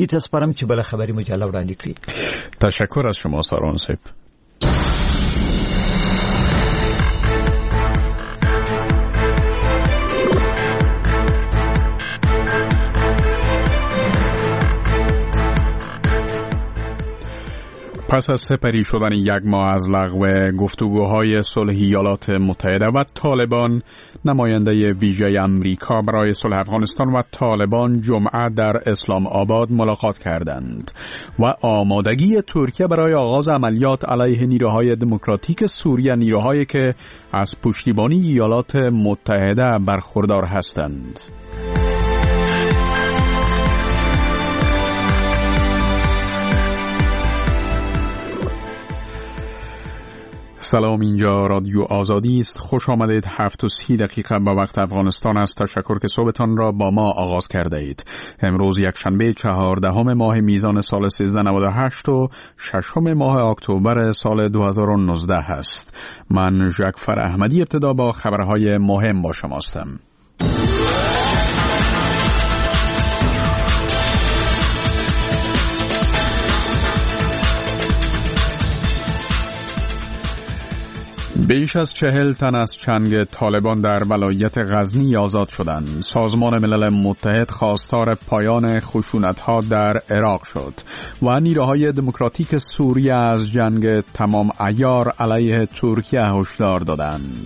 آزادی تسپارم که بله خبری مجله وړاندې کړي. تشکر از شما ساران صاحب. پس از سپری شدن یک ماه از لغو گفتگوهای صلح ایالات متحده و طالبان، نماینده ویژه امریکا برای صلح افغانستان و طالبان جمعه در اسلام آباد ملاقات کردند و آمادگی ترکیه برای آغاز عملیات علیه نیروهای دموکراتیک سوریه، نیروهایی که از پشتیبانی ایالات متحده برخوردار هستند. سلام، اینجا رادیو آزادی است. خوش آمدید. 7:30 به وقت افغانستان است. تشکر که صبحتان را با ما آغاز کرده اید. امروز یکشنبه 14 ماه میزان سال 1398 و 6 ماه اکتبر سال 2019 است. من ژکفر احمدی ابتدا با خبرهای مهم با شماستم. بیش از 40 تن از چنگ طالبان در ولایت غزنی آزاد شدند. سازمان ملل متحد خواستار پایان خشونت‌ها در عراق شد و نیروهای دموکراتیک سوریه از جنگ تمام عیار علیه ترکیه هشدار دادند.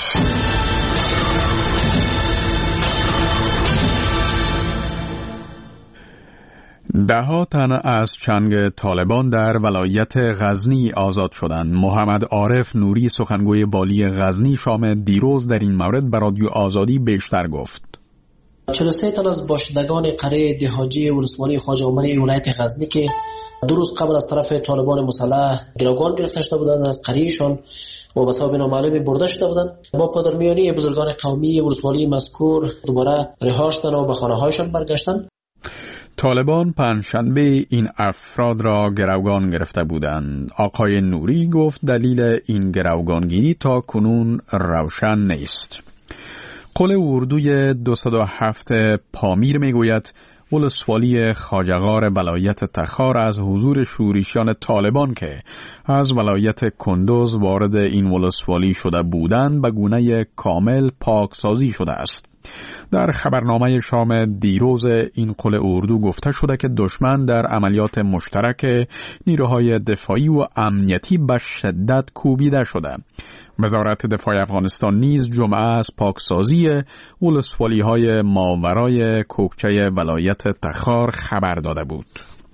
ده‌ها تن از چنگ طالبان در ولایت غزنی آزاد شدند. محمد عارف نوری، سخنگوی والی غزنی شام دیروز در این مورد به رادیو آزادی بیشتر گفت. 43 تن از باشندگان قریه دهاجی ولسوالی خواجه عمری ولایت غزنی که 2 روز قبل از طرف طالبان مسلح گروگان گرفته شده بودند، از قریهشان و به سبب نامعلومی برده شده بودند. با پادرمیانی بزرگان قومی ولسوالی مذکور دوباره رها شدند و به خانه‌هایشان برگشتند. طالبان پنجشنبه این افراد را گروگان گرفته بودند. آقای نوری گفت دلیل این گروگانگیری تا کنون روشن نیست. قول اردوی 207 پامیر میگوید ولسوالی خواجه‌غار ولایت تخار از حضور شورشیان طالبان که از ولایت کندوز وارد این ولسوالی شده بودند به گونه کامل پاکسازی شده است. در خبرنامه شام دیروز این قول اردو گفته شده که دشمن در عملیات مشترک نیروهای دفاعی و امنیتی به شدت کوبیده شده. وزارت دفاع افغانستان نیز جمعه از پاکسازی ولسوالی‌های ماورای کوکچه ولایت تخار خبر داده بود.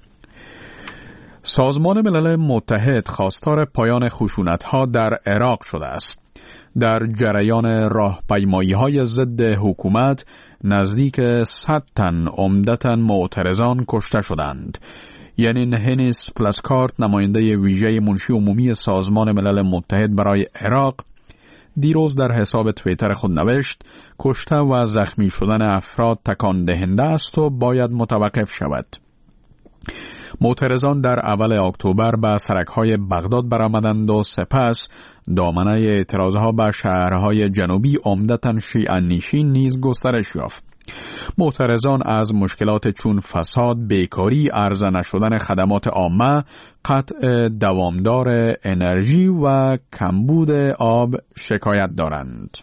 سازمان ملل متحد خواستار پایان خشونت‌ها در عراق شده است. در جریان راهپیمایی‌های ضد حکومت نزدیک 100 تن عمدتاً معترضان کشته شدند. یعنی هنیس پلاسکارت، نماینده ویژه منشی عمومی سازمان ملل متحد برای عراق، دیروز در حساب توییتر خود نوشت کشته و زخمی شدن افراد تکان دهنده است و باید متوقف شود. معترضان در اول اکتبر به سرک‌های بغداد برآمدند و سپس دامنه اعتراضها به شهرهای جنوبی عمدتاً شیعه‌نشین نیز گسترش یافت. معترضان از مشکلات چون فساد، بیکاری، عرضه نشدن خدمات عامه، قطع دوامدار انرژی و کمبود آب شکایت دارند.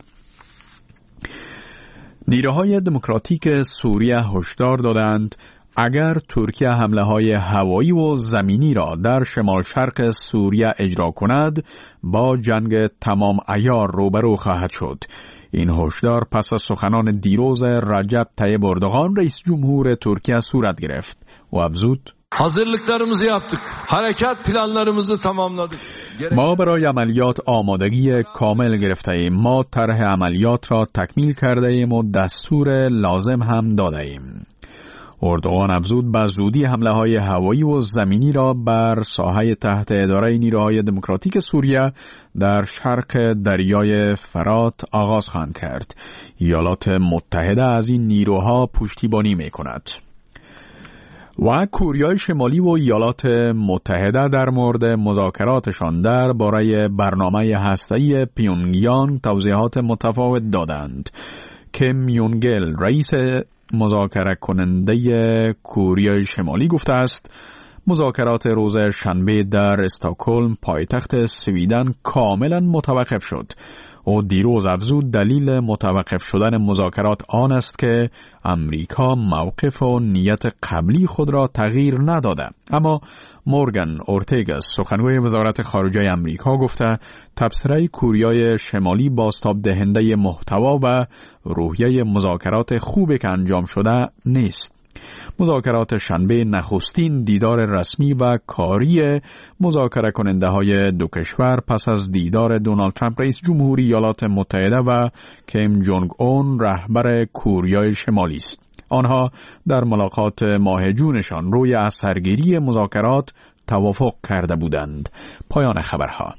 نیروهای دموکراتیک سوریه هشدار دادند اگر ترکیه حمله‌های هوایی و زمینی را در شمال شرق سوریه اجرا کند، با جنگ تمام عیار روبرو خواهد شد. این هشدار پس از سخنان دیروز رجب طیب اردوغان رئیس جمهور ترکیه صورت گرفت و افزود: hazırlıklarımızı yaptık. Harekat planlarımızı tamamladık. ما برای عملیات آمادگی کامل گرفته ایم. ما طرح عملیات را تکمیل کرده ایم و دستور لازم هم داده ایم. اردوغان افزود به زودی حمله‌های هوایی و زمینی را بر ساحه تحت اداره نیروهای دموکراتیک سوریه در شرق دریای فرات آغاز خواهند کرد. ایالات متحده از این نیروها پشتیبانی می‌کند. و کوریای شمالی و ایالات متحده در مورد مذاکراتشان درباره برنامه هسته‌ای پیونگیانگ توضیحات متفاوت دادند. کیم یونگ ایل، رئیس مذاکره کننده کوریای شمالی گفته است مذاکرات روز شنبه در استکهلم پایتخت سویدن کاملا متوقف شد. او دیروز افزود دلیل متوقف شدن مذاکرات آن است که امریکا موقف و نیت قبلی خود را تغییر نداده. اما مورگان اورتگاس سخنگوی وزارت خارجه امریکا گفته تبصره کوریای شمالی بازتاب دهنده محتوا و روحیه مذاکرات خوبی که انجام شده نیست. مذاکرات شنبه نخستین دیدار رسمی و کاری مذاکره کننده های دو کشور پس از دیدار دونالد ترامپ رئیس جمهوری ایالات متحده و کیم جونگ اون رهبر کوریای شمالی است. آنها در ملاقات ماه جونشان روی اثرگیری مذاکرات توافق کرده بودند. پایان خبرها.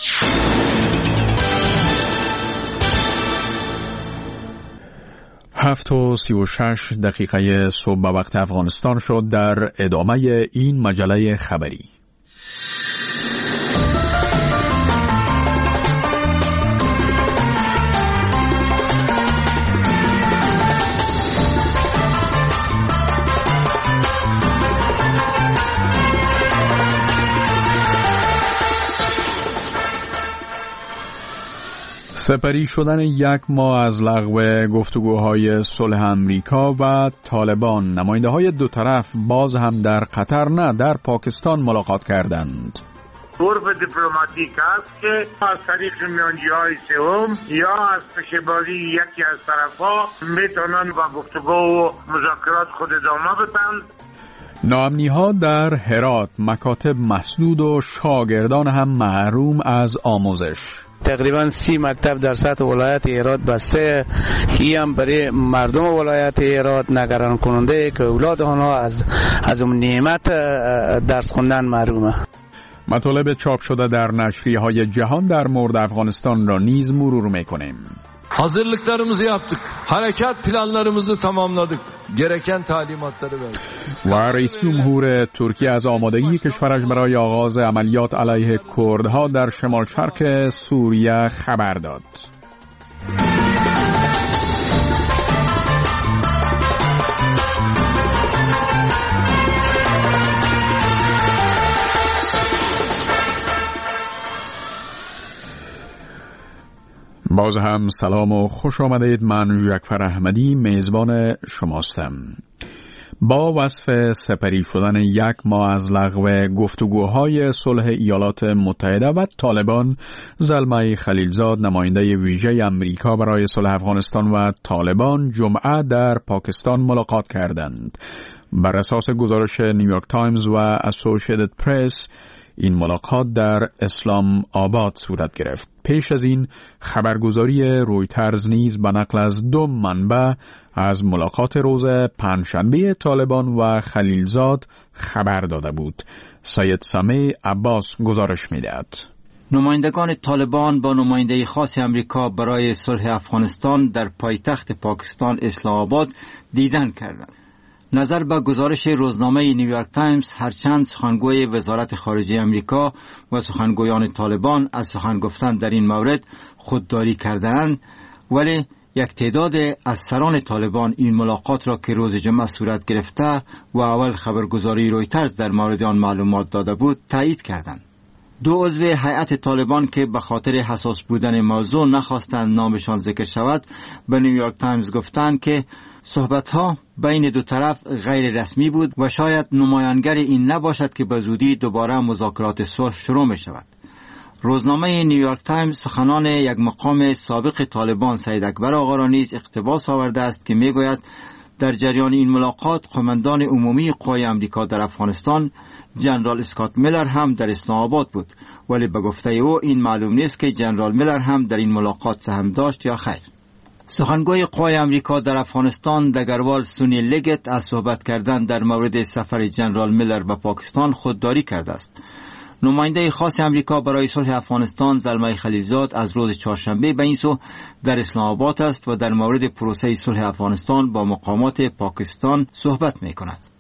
7:36 صبح به وقت افغانستان شد. در ادامه این مجله خبری سپری شدن یک ماه از لغو گفتگوهای صلح امریکا و طالبان، نماینده‌های دو طرف باز هم در قطر نه در پاکستان ملاقات کردند. عرف دیپلماتیک است که از طریق میانجی‌های سوم یا از پشه‌بازی یکی از طرف‌ها میتونن با گفتگو و مذاکرات خود ادامه بدن. ناامنی‌ها در هرات، مکاتب مسدود و شاگردان هم محروم از آموزش. تقریبا 30 مکتب در سطح ولایت هرات بسته که هم برای مردم ولایت هرات نگران کننده که اولاد آنها از اون نعمت درس خوندن محرومه. مطالب چاپ شده در نشریه‌های جهان در مورد افغانستان را نیز مرور می‌کنیم. Hazırlıklarımızı yaptık. Harekat planlarımızı tamamladık. Gereken talimatları verdik. و رئیس جمهور ترکیه از آمادگی کشورش برای آغاز عملیات علیه کردها در شمال شرق سوریه خبر داد. باز هم سلام و خوش آمدید. من جعفر احمدی میزبان شماستم. با وصف سپری شدن یک ماه از لغو گفتگوهای صلح ایالات متحده و طالبان، زلمه خلیلزاد نماینده ویژه امریکا برای صلح افغانستان و طالبان جمعه در پاکستان ملاقات کردند. بر اساس گزارش نیویورک تایمز و اسوسییتد پرس این ملاقات در اسلام آباد صورت گرفت. پیش از این خبرگزاری رویترز نیز به نقل از دو منبع از ملاقات روز پنجشنبه طالبان و خلیلزاد خبر داده بود. سید سمیع عباس گزارش می‌دهد. نمایندگان طالبان با نماینده خاص امریکا برای صلح افغانستان در پایتخت پاکستان اسلام آباد دیدن کردند. نظر به گزارش روزنامه نیویورک تایمز، هرچند سخنگوی وزارت خارجه امریکا و سخنگویان طالبان از سخن گفتن در این مورد خودداری کردند، ولی یک تعداد از سران طالبان این ملاقات را که روز جمعه صورت گرفته و اول خبرگزاری رویترز در مورد آن معلومات داده بود تایید کردند. دو عضو هیئت طالبان که به خاطر حساس بودن موضوع نخواستند نامشان ذکر شود به نیویورک تایمز گفتند که صحبت‌ها بین دو طرف غیر رسمی بود و شاید نمایانگر این نباشد که به زودی دوباره مذاکرات صلح شروع می شود. روزنامه نیویورک تایمز سخنان یک مقام سابق طالبان سید اکبر آقا را نیز اقتباس آورده است که می گوید در جریان این ملاقات قماندان عمومی قوای امریکا در افغانستان جنرال اسکات میلر هم در اسلام آباد بود، ولی به گفته او این معلوم نیست که جنرال میلر هم در این ملاقات سهم داشت یا خیر. سخنگوی قوای امریکا در افغانستان دگروال سونی لگت از صحبت کردن در مورد سفر جنرال میلر به پاکستان خودداری کرده است. نماینده خاص امریکا برای صلح افغانستان زلمه خلیلزاد از روز چهارشنبه به این سو در اسلام آباد است و در مورد پروسه صلح افغانستان با مقامات پاکستان صحبت می کند.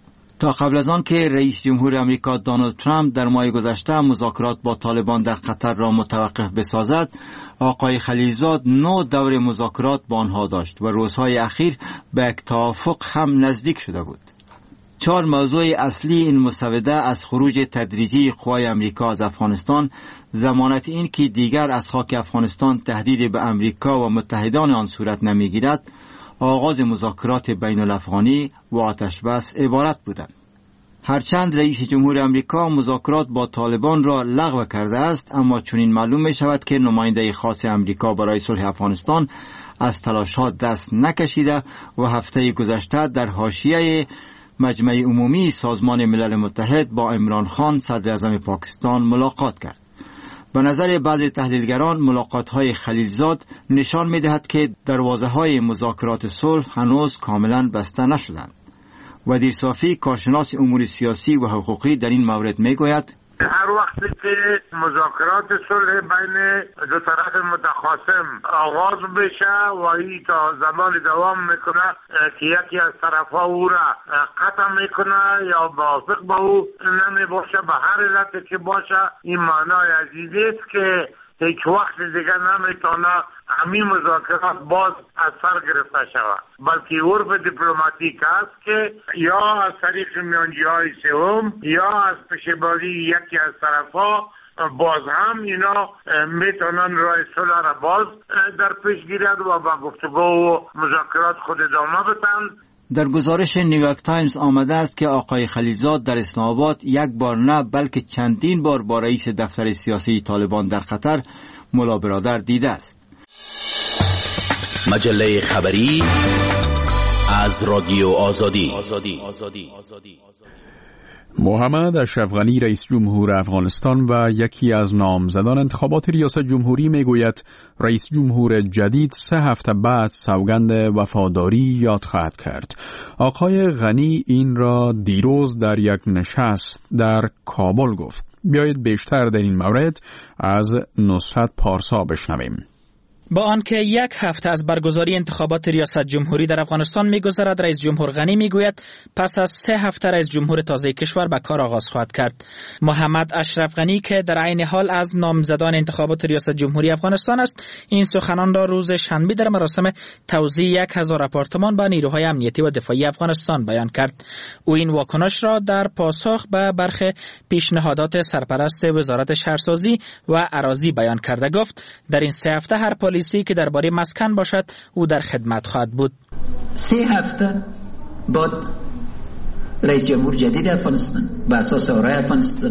تا قبل از آن که رئیس جمهور امریکا دونالد ترامپ در ماه گذشته مذاکرات با طالبان در قطر را متوقف بسازد، آقای خلیلزاد 9 دور مذاکرات با آنها داشت و روزهای اخیر به یک توافق هم نزدیک شده بود. 4 موضوع اصلی این مسوده از خروج تدریجی قوای امریکا از افغانستان، ضمانت این که دیگر از خاک افغانستان تهدیدی به امریکا و متحدان آن صورت نمیگیرد، آغاز مذاکرات بین الافغانی و آتش بس عبارت بودند. هرچند رئیس جمهور امریکا مذاکرات با طالبان را لغو کرده است، اما چنین معلوم می شود که نماینده خاص امریکا برای صلح افغانستان از تلاش‌ها دست نکشیده و هفته گذشته در حاشیه مجمع عمومی سازمان ملل متحد با عمران خان صدر اعظم پاکستان ملاقات کرد. به نظر بعضی تحلیلگران ملاقات‌های خلیلزاد نشان می‌دهد که دروازه‌های مذاکرات صلح هنوز کاملاً بسته نشدند. ودیر صافی کارشناس امور سیاسی و حقوقی در این مورد می‌گوید هر وقتی که مذاکرات صلح بین دو طرف متخاصم آغاز بشه و این تا زمان دوام میکنه که یکی از طرفها او را قطع میکنه یا موافق با او نمی باشه، به هر علتی که باشه این معنای عزیزی است که هیچ وقت دیگر نمیتونه همین مذاکرات باز از سر گرفته شود، بلکه عرف دیپلماتیک است که یا از طریق میانجی‌های سوم یا از پشتیبانی یکی از طرفها باز هم اینا میتونن راه صلح را باز در پیش گیرد و با گفتگو و مذاکرات خود ادامه بدن. در گزارش نیویورک تایمز آمده است که آقای خلیلزاد در اسلام آباد یک بار نه بلکه چندین بار با رئیس دفتر سیاسی طالبان در قطر ملا برادر دیده است. مجله خبری از رادیو آزادی. محمد اشرف غنی رئیس جمهور افغانستان و یکی از نامزدان انتخابات ریاست جمهوری میگوید رئیس جمهور جدید 3 هفته بعد سوگند وفاداری یاد خواهد کرد. آقای غنی این را دیروز در یک نشست در کابل گفت. بیایید بیشتر در این مورد از نصرت پارسا بشنویم. با آنکه 1 هفته از برگزاری انتخابات ریاست جمهوری در افغانستان می‌گذرد، رئیس جمهور غنی میگوید پس از 3 هفته رئیس جمهور تازه کشور به کار آغاز خواهد کرد. محمد اشرف غنی که در عین حال از نامزدان انتخابات ریاست جمهوری افغانستان است، این سخنان را روز شنبه در مراسم توزیع 1000 آپارتمان به نیروهای امنیتی و دفاعی افغانستان بیان کرد. او این واکنش را در پاسخ به برخی پیشنهادات سرپرست وزارت شهرسازی و اراضی بیان کرده گفت در این 3 هفته هر پلیسی که درباره مسکن باشد او در خدمت خواهد بود. 3 هفته بعد رئیس جمهور جدید افغانستان به اساس آرای افغانستان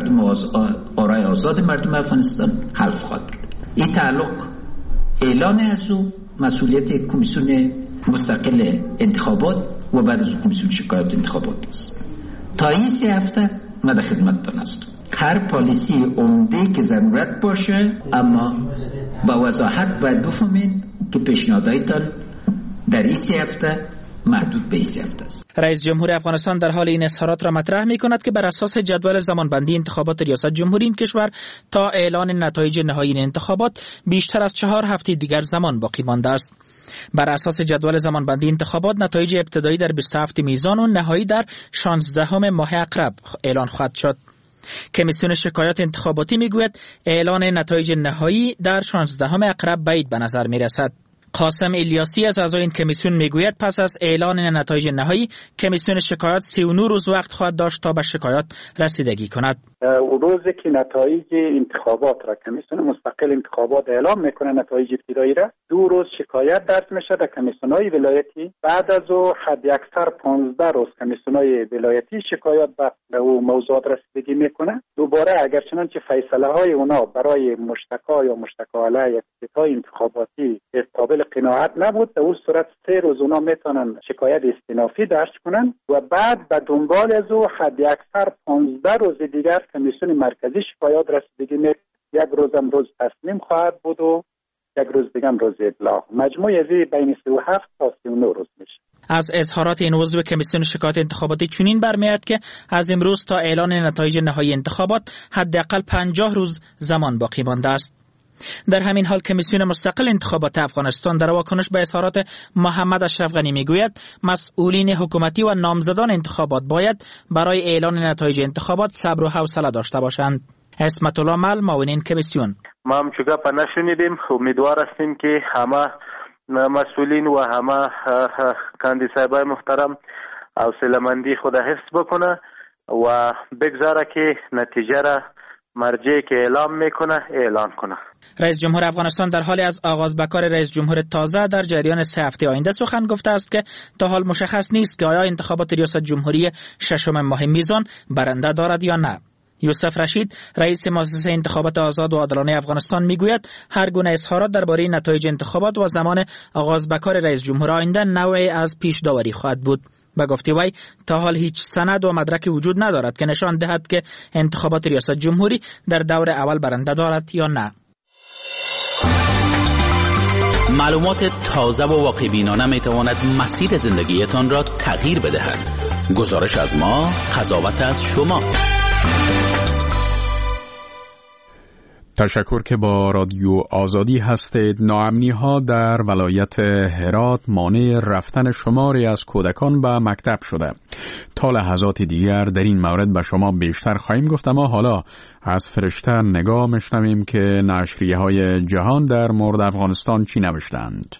آرای آزاد مردم افغانستان حلف خواهد کرد. این تعلق اعلان از او مسئولیت کمیسیون مستقل انتخابات و بعد از کمیسیون شکایات انتخابات است. تا این 3 هفته من در خدمتتان هستم. هر پالیسی عمده که ضرورت باشه، اما با وضاحت باید بفهمین که پیشنهاداتتان در این 3 هفته محدود به این 3 هفته است. رئیس جمهور افغانستان در حال این اظهارات را مطرح می کند که بر اساس جدول زمانبندی انتخابات ریاست جمهوری این کشور تا اعلان نتایج نهایی این انتخابات بیشتر از 4 هفته دیگر زمان باقی مانده است. بر اساس جدول زمانبندی انتخابات نتایج ابتدایی در 27 میزان و نهایی در 16 ماه عقرب اعلان خواهد شد. کمیسیون شکایات انتخاباتی میگوید اعلان نتایج نهایی در 16 عقرب بعید به نظر میرسد. قاسم الیاسی از اعضای این کمیسیون میگوید پس از اعلان نتایج نهایی کمیسیون شکایات 39 روز وقت خواهد داشت تا به شکایات رسیدگی کند. روزی که نتایج انتخابات را کمیسیون مستقل انتخابات اعلام میکنه نتایج ابتدایی را 2 روز شکایت درج میشه در کمیسیون‌های ولایتی. بعد از او حد اکثر 15 روز کمیسیون‌های ولایتی شکایات به او موضوعات رسیدگی میکنه. دوباره اگر چنانچه فیصله های اونا برای مشتکا یا مشتکا علیه های انتخاباتی قابل قناعت نبود، در اون صورت 3 روز اونا میتونن شکایت استینافی درج کنن و بعد به دنبال از او حد اکثر 15 روز دیگر کمیسیون مرکزی شکایات رسیدگی میکنه. 1 روزم روز تصمیم خواهد بود و 1 روز دیگه روز ابلاغ. مجموع از بین 37 تا 39 روز میشه. از اظهارات این عضو کمیسیون شکایات انتخاباتی چنین برمیاد که از امروز تا اعلان نتایج نهایی انتخابات حداقل 50 روز زمان باقی مانده است. در همین حال کمیسیون مستقل انتخابات افغانستان در واکنش به اظهارات محمد اشرف غنی میگوید مسئولین حکومتی و نامزدان انتخابات باید برای اعلان نتایج انتخابات صبر و حوصله داشته باشند. اسمت الله مل، معاون کمیسیون: ما هم چوگه پا نشنیدیم. امیدوار هستیم که همه مسئولین و همه کاندید صاحبای محترم حوصله‌مندی خود حفظ بکنه و بگذاره که نتیجه را مرجعی که اعلام میکنه اعلان کنه. رئیس جمهور افغانستان در حال از آغاز به کار رئیس جمهور تازه در جریان 3 هفته آینده سخن گفته است که تا حال مشخص نیست که آیا انتخابات ریاست جمهوری 6 ماه میزان برنده دارد یا نه. یوسف رشید، رئیس مؤسسه انتخابات آزاد و عادلانه افغانستان میگوید هر گونه اظهارات درباره نتایج انتخابات و زمان آغاز به کار رئیس جمهور آینده نوعی از پیش داوری خواهد بود. به گفته وی تا حال هیچ سند و مدرکی وجود ندارد که نشان دهد که انتخابات ریاست جمهوری در دور اول برنده دارد یا نه. معلومات تازه و واقع‌بینانه میتواند مسیر زندگیتان را تغییر بدهد. گزارش از ما، قضاوت از شما. تشکر که با رادیو آزادی هستید. ناامنی‌ها در ولایت هرات مانع رفتن شماری از کودکان به مکتب شده. تا لحظات دیگر در این مورد به شما بیشتر خواهیم گفت، اما حالا از فرشته نگاه میشنویم که نشریه‌های جهان در مورد افغانستان چی نوشتند.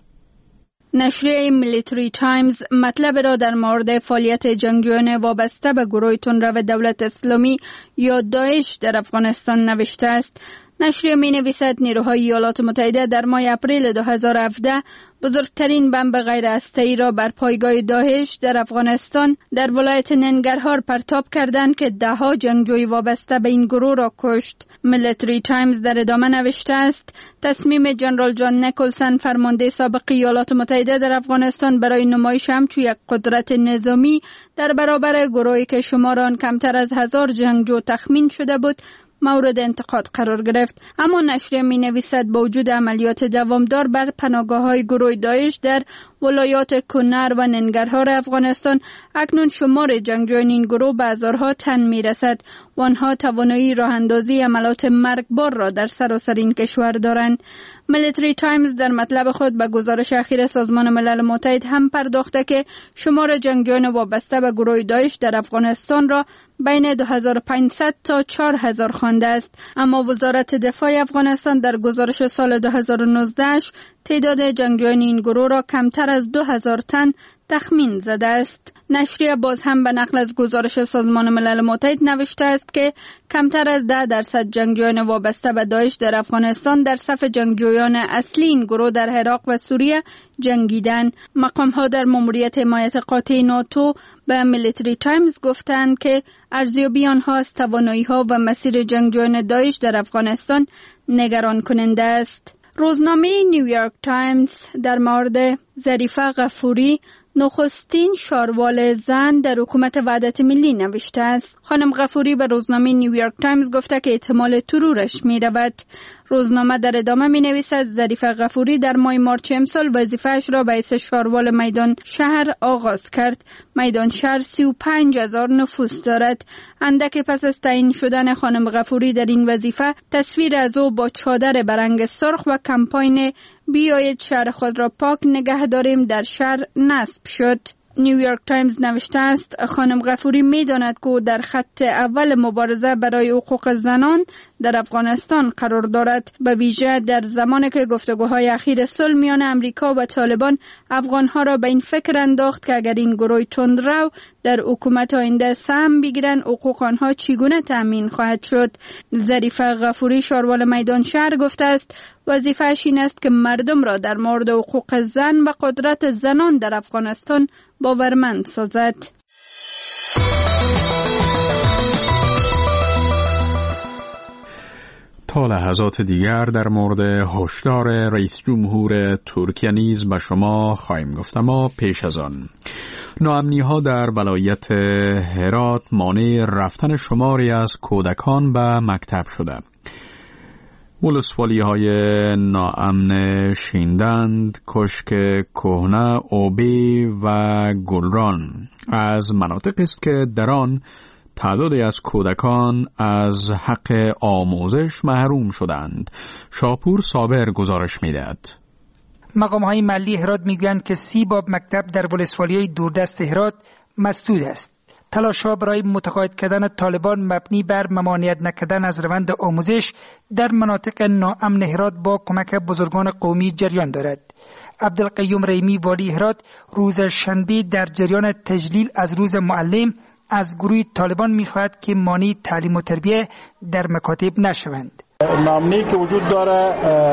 نشریه میلیتری تایمز مطلب را در مورد فعالیت جنگجویان وابسته به گروه تندرو دولت اسلامی یا داعش در افغانستان نوشته است. نشریه می نویسد نیروهای ایالات متحده در ماه اپریل 2017 بزرگترین بمب غیر هسته‌ای را بر پایگاه داعش در افغانستان در ولایت ننگرهار پرتاب کردند که 10 جنگجوی وابسته به این گروه را کشت. میلیتری تایمز در ادامه نوشته است تصمیم جنرال جان نیکلسن، فرمانده سابق ایالات متحده در افغانستان، برای نمایش همچون یک قدرت نظامی در برابر گروهی که شمار آن کمتر از 1000 جنگجو تخمین شده بود مورد انتقاد قرار گرفت. اما نشریه می نویسد با وجود عملیات دوامدار بر پناهگاه‌های گروه داعش در ولایات کنر و ننگرهار افغانستان، اکنون شمار جنگجویان این گروه به هزارها تن می رسد و آنها توانایی راه اندازی عملیات مرگبار را در سراسر این کشور دارند. میلیتری تایمز در مطلب خود به گزارش اخیر سازمان ملل متحد هم پرداخته که شمار جنگجویان وابسته به گروه داعش در افغانستان را بین 2500 تا 4000 خوانده است. اما وزارت دفاع افغانستان در گزارش سال 2019 تعداد جنگجویان این گروه را کمتر از 2000 تن تخمین زده است. نشریه باز هم به نقل از گزارش سازمان ملل متحد نوشته است که کمتر از 10% جنگجویان وابسته به داعش در افغانستان در صف جنگجویان اصلی این گروه در عراق و سوریه جنگیدند. مقام‌ها در ماموریت حمایت قاطع ناتو به میلیتری تایمز گفتند که ارزیابی آنها از توانایی‌ها و مسیر جنگجویان داعش در افغانستان نگران کننده است. روزنامه نیویورک تایمز در مورد ظریفه غفوری، نخستین شاروال زن در حکومت وحدت ملی نوشته است. خانم غفوری به روزنامه نیویورک تایمز گفته که احتمال ترورش می رود. روزنامه در ادامه می نویسد ظریفه غفوری در ماه مارچ امسال وظیفه‌اش را به حیث شاروال میدان شهر آغاز کرد. میدان شهر 35,000 نفوس دارد. اندک پس از تعیین شدن خانم غفوری در این وظیفه، تصویر از او با چادر برنگ سرخ و کمپاین بیایید شهر خود را پاک نگه داریم در شهر نصب شد. نیویورک تایمز نوشته است خانم غفوری می‌داند که او در خط اول مبارزه برای حقوق زنان در افغانستان قرار دارد، به ویژه در زمانی که گفتگوهای اخیر صلح میان امریکا و طالبان افغانها را به این فکر انداخت که اگر این گروه تندرو در حکومت آینده سهم بگیرند حقوق آنها چگونه تامین خواهد شد. ظریفه غفوری شاروال میدان شهر گفته است وظیفه‌اش این است که مردم را در مورد حقوق زن و قدرت زنان در افغانستان باورمند سازد. تا لحظات دیگر در مورد هشدار رئیس جمهور ترکیه نیز به شما خواهیم گفت، اما پیش از آن ناامنی‌ها در ولایت هرات مانع رفتن شماری از کودکان به مکتب شده. ولسوالی‌های ناامن شیندند، کشک کهنه، اوبی و گلران از مناطق است که در آن تعدادی از کودکان از حق آموزش محروم شدند. شاپور صابر گزارش می‌دهد. مقام‌های محلی هرات می‌گویند که 30 باب مکتب در ولسوالی‌های دوردست هرات مسدود است. تلاش‌ها برای متقاعد کردن طالبان مبنی بر ممانعت نکردن از روند آموزش در مناطق ناامن هرات با کمک بزرگان قومی جریان دارد. عبدالقیوم ریمی والی هرات روز شنبه در جریان تجلیل از روز معلم از گروه طالبان می‌خواهد که مانع تعلیم و تربیت در مکاتب نشوند. نامنی که وجود داره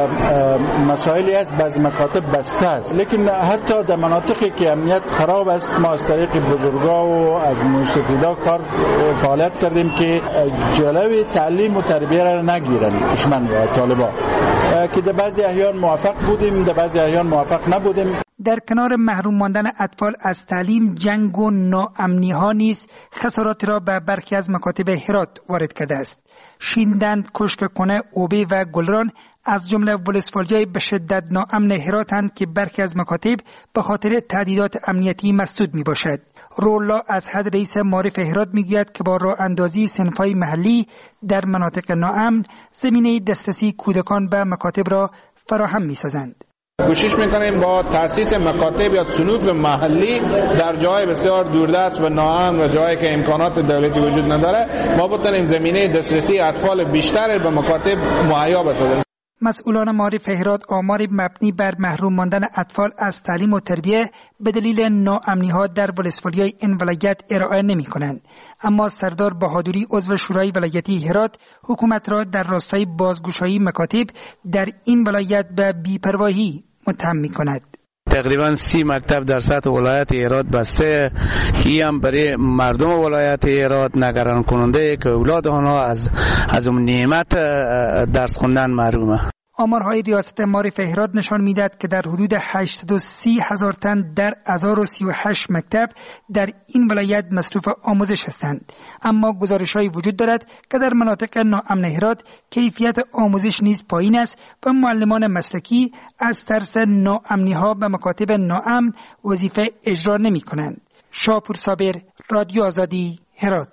مسائلی است، بعض مکاتب بسته است، لیکن حتی در مناطقی که امنیت خراب است ما از طریق بزرگا و از مستفیدا فعالیت کردیم که جلوی تعلیم و تربیت را نگیرن دشمن و طالبان، که در بعضی احیان موفق بودیم، در بعضی احیان موفق نبودیم. در کنار محروم ماندن اطفال از تعلیم، جنگ و ناامنی ها نیز خسارات را به برخی از مکاتب هرات وارد کرده است. شیندند، کشککنه، اوبه و گلران از جمله ولسوالی‌های به شدت ناامن هراتند که برخی از مکاتب به خاطر تهدیدات امنیتی مسدود می باشد. رولا از حد رئیس معارف هرات میگوید که با راه اندازی صنف‌های محلی در مناطق ناامن زمینه دسترسی کودکان به مکاتب را فراهم می‌سازند. کوشش میکنیم با تاسیس مکاتب یا صنوف محلی در جای بسیار دوردست و ناامن و جایی که امکانات دولتی وجود نداره ما بتونیم زمینه دسترسی اطفال بیشتر به مکاتب مهیا بسازیم. مسئولان معارف هرات آمار مبنی بر محروم ماندن اطفال از تعلیم و تربیت به دلیل ناامنی‌ها در ولسوالی‌های این ولایت ارائه نمی‌کنند، اما سردار بهادری عضو شورای ولایتی هرات حکومت را در راستای بازگشایی مکاتب در این ولایت به بی‌پرواهی متهم می‌کند. تقریبا 30 مکتب در سطح ولایت هرات بسته که هم برای مردم ولایت هرات نگران کننده که اولاد آنها از اون نعمت درس خوندن محرومه. آمارهای ریاست معارف هرات نشان می‌دهد که در حدود 830,000 تن در 1038 مکتب در این ولایت مصروف آموزش هستند، اما گزارش‌هایی وجود دارد که در مناطق ناامن هرات کیفیت آموزش نیز پایین است و معلمان مسلکی از ترس ناامنی‌ها به مکاتب ناامن وظیفه اجرا نمی‌کنند. شاپور صابر، رادیو آزادی، هرات.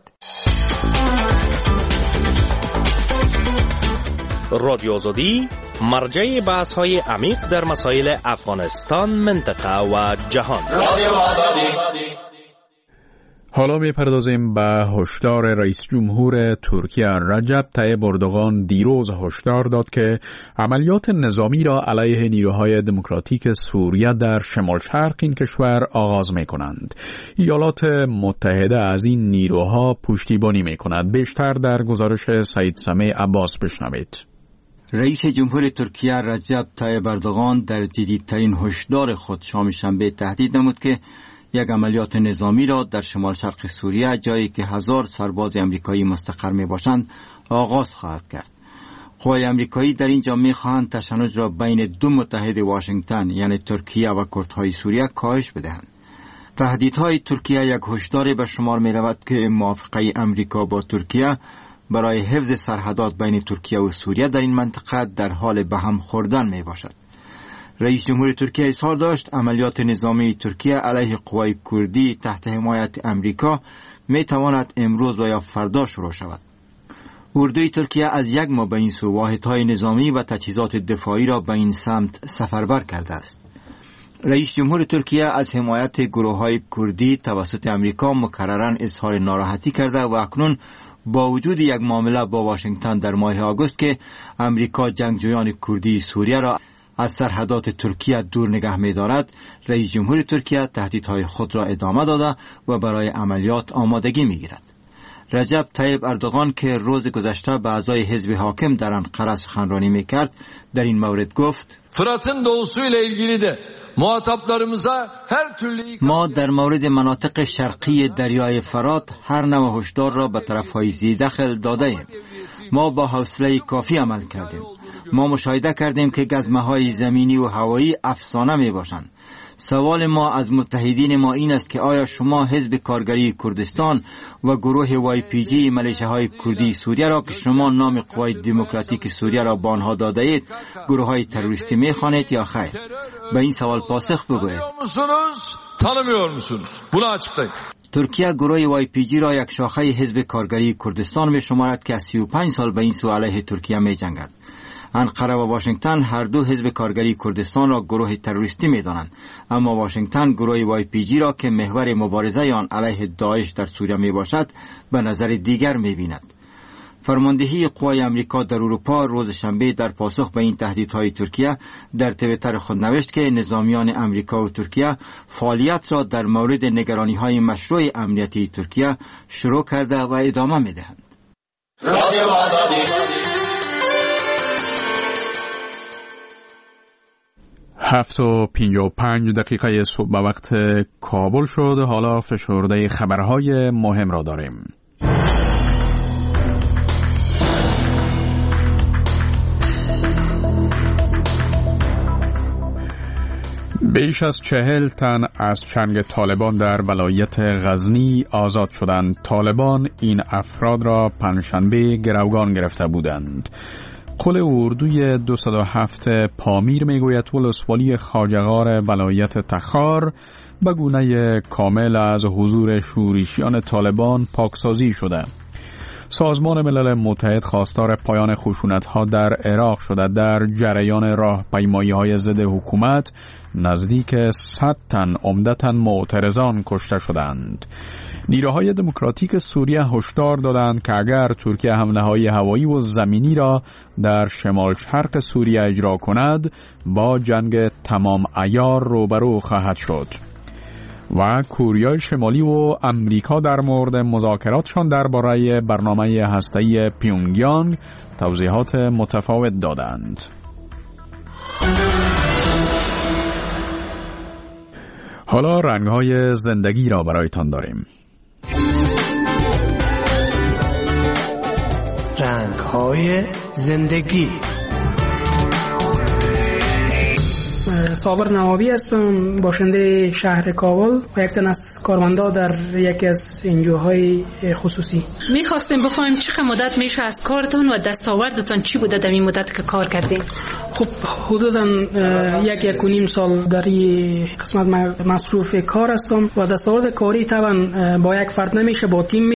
رادیو آزادی مرجع بحث‌های عمیق در مسائل افغانستان، منطقه و جهان. رادیو آزادی. حالا می‌پردازیم به هشدار رئیس جمهور ترکیه رجب طیب اردوغان. دیروز هشدار داد که عملیات نظامی را علیه نیروهای دموکراتیک سوریه در شمال شرق این کشور آغاز می‌کنند. ایالات متحده از این نیروها پشتیبانی می‌کند. بیشتر در گزارش سعید سمیع عباس بشنوید. رئیس جمهور ترکیه رجب طیب اردوغان در جدیدترین هشدار خود شام شنبه تهدید نمود که یک عملیات نظامی را در شمال شرق سوریه، جایی که 1000 سرباز امریکایی مستقر می باشند، آغاز خواهد کرد. قوای امریکایی در اینجا می خواهند تشنج را بین دو متحد واشنگتن یعنی ترکیه و کردهای سوریه کاهش بدهند. تهدیدهای ترکیه یک هشدار به شمار می رود که موافقه امریکا با ترکیه برای حفظ سرحدات بین ترکیه و سوریه در این منطقه در حال به هم خوردن می باشد. رئیس جمهور ترکیه اظهار داشت عملیات نظامی ترکیه علیه قوای کردی تحت حمایت امریکا می تواند امروز و یا فردا شروع شود. اردوی ترکیه از یک ماه به این سو واحدهای نظامی و تجهیزات دفاعی را به این سمت سفربر کرده است. رئیس جمهور ترکیه از حمایت گروه‌های کردی توسط امریکا مکرراً اظهار ناراحتی کرده و اکنون با وجود یک معامله با واشنگتن در ماه آگوست که امریکا جنگجویان کردی سوریه را از سرحدات ترکیه دور نگه می دارد، رئیس جمهور ترکیه تهدیدهای خود را ادامه داده و برای عملیات آمادگی می گیرد. رجب طیب اردوغان که روز گذشته به اعضای حزب حاکم در انقره سخنرانی می کرد در این مورد گفت: ما در مورد مناطق شرقی دریای فرات هر نوع هشدار را به طرفهای ذی‌دخل داده ایم. ما با حوصله کافی عمل کردیم. ما مشاهده کردیم که گزمه‌های زمینی و هوایی افسانه می باشند. سوال ما از متحدین ما این است که آیا شما حزب کارگری کردستان و گروه YPG ملیشه‌های کردی سوریه را که شما نام قوای دموکراتیک سوریه را به آنها داده اید گروه‌های تروریستی می‌خوانید یا خیر؟ به این سوال پاسخ بگویید. ترکیه گروه وای پی جی را یک شاخه حزب کارگری کردستان می شمارد که از 35 سال به این سو علیه ترکیه می جنگد. انقره و واشنگتن هر دو حزب کارگری کردستان را گروه تروریستی می دانند، اما واشنگتن گروه وای پی جی را که محور مبارزه آن علیه داعش در سوریه می باشد به نظر دیگر می بیند. فرماندهی قوای امریکا در اروپا روز شنبه در پاسخ به این تهدیدهای ترکیه در توییتر خود نوشت که نظامیان امریکا و ترکیه فعالیت را در مورد نگرانی‌های مشروع امنیتی ترکیه شروع کرده و ادامه می‌دهند. رادیو آزادی 7:55 صبح به وقت کابل شد. حالا فشرده خبرهای مهم را داریم. بیش از 40 تن از چنگ طالبان در ولایت غزنی آزاد شدند. طالبان این افراد را پنجشنبه گروگان گرفته بودند. قل اردوی 207 پامیر میگوید ولسوالی خواجه‌غار ولایت تخار به گونه کامل از حضور شورشیان طالبان پاکسازی شده. سازمان ملل متحد خواستار پایان خشونت‌ها در عراق شده. در جریان راهپیمایی‌های ضد حکومت نزدیک 100 تن عمدتاً معترضان کشته شدند. نیروهای دموکراتیک سوریه هشدار دادند که اگر ترکیه حمله‌های هوایی و زمینی را در شمال شرق سوریه اجرا کند با جنگ تمام عیار روبرو خواهد شد. و کره شمالی و امریکا در مورد مذاکراتشان درباره برنامه هسته‌ای پیونگیانگ توضیحات متفاوت دادند. حالا رنگ‌های زندگی را برایتان داریم. رنگ‌های زندگی. صابر نوابی هستم، باشنده شهر کابل و یک تن از کارمندا در یکی از انجوهای خصوصی. میخواستیم بفهمیم چقدر مدت میشه از کارتون و دستاوردتون چی بوده در این مدت که کار کردین؟ خب حدوداً 1.5 سال در این قسمت مصروف کار هستم و دستاورد کاری طبعا با یک فرد نمیشه، با تیم